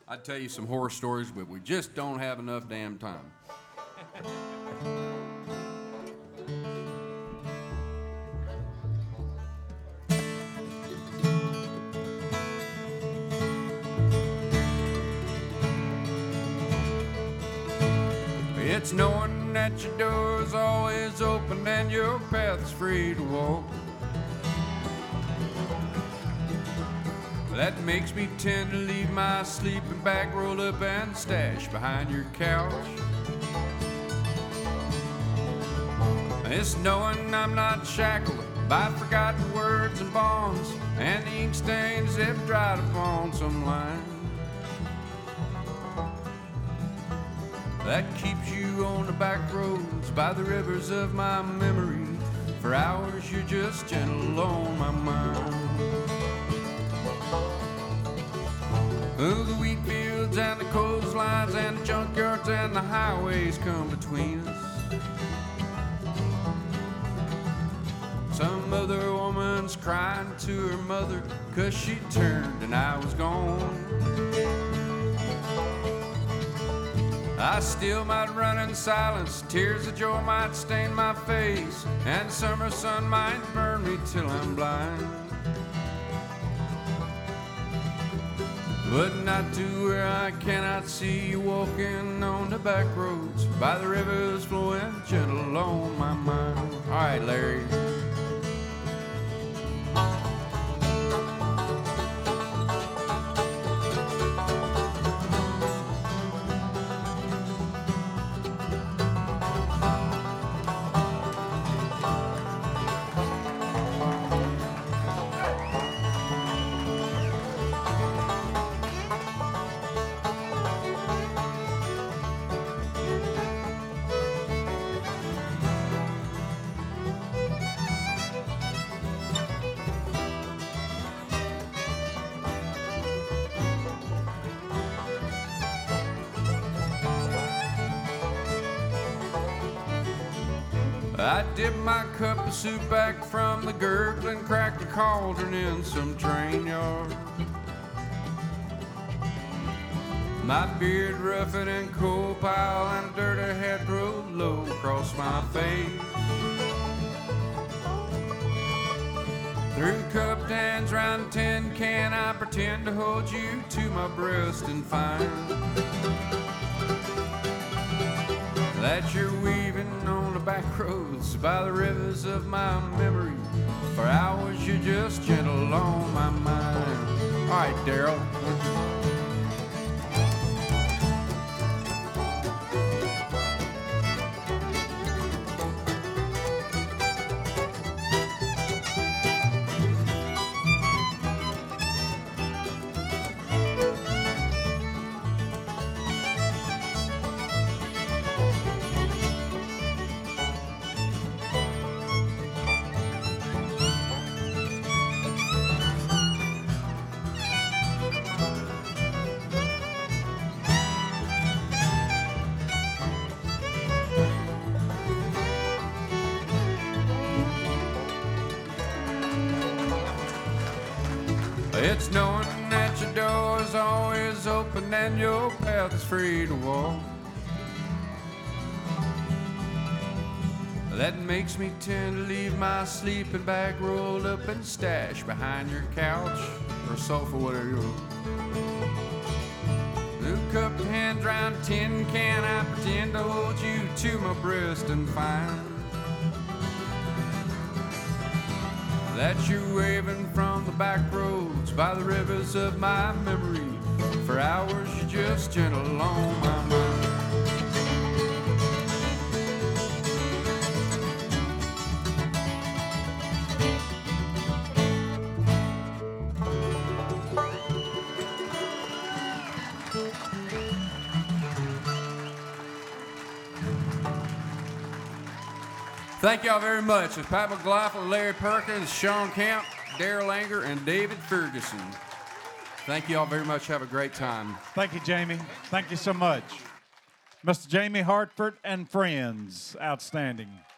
I'd tell you some horror stories, but we just don't have enough damn time. It's knowing that your door's always open and your path's free to walk. That makes me tend to leave my sleeping bag rolled up and stashed behind your couch. It's knowing I'm not shackled by forgotten words and bonds and the ink stains that dried upon some line. That keeps you on the back roads by the rivers of my memory. For hours you're just gentle on my mind. Oh, the wheat fields and the coastlines and the junkyards and the highways come between us. Some other woman's crying to her mother 'cause she turned and I was gone. I still might run in silence, tears of joy might stain my face, and summer sun might burn me till I'm blind. But not to where I cannot see you walking on the back roads by the rivers flowing gentle on my mind. All right, Larry. I dip my cup of soup back from the gurgling, crack the cauldron in some train yard. My beard roughened and coal pile and dirt ahead rolled low across my face. Through cupped hands round tin can, I pretend to hold you to my breast and find that you're weaving on the back roads by the rivers of my memory. For hours you're just gentle on my mind. All right, Daryl. It's knowing that your door's always open and your path is free to walk. That makes me tend to leave my sleeping bag rolled up and stashed behind your couch or sofa, whatever you want. New cupped hands round tin can, I pretend to hold you to my breast and find that you're waving from the back roads by the rivers of my memory. For hours you're just gentle on my mind. Thank y'all very much. It's Pat McLaughlin, Larry Perkins, Sean Camp, Daryl Anger, and David Ferguson. Thank you all very much. Have a great time. Thank you, Jamie. Thank you so much. Mr. Jamie Hartford and friends. Outstanding.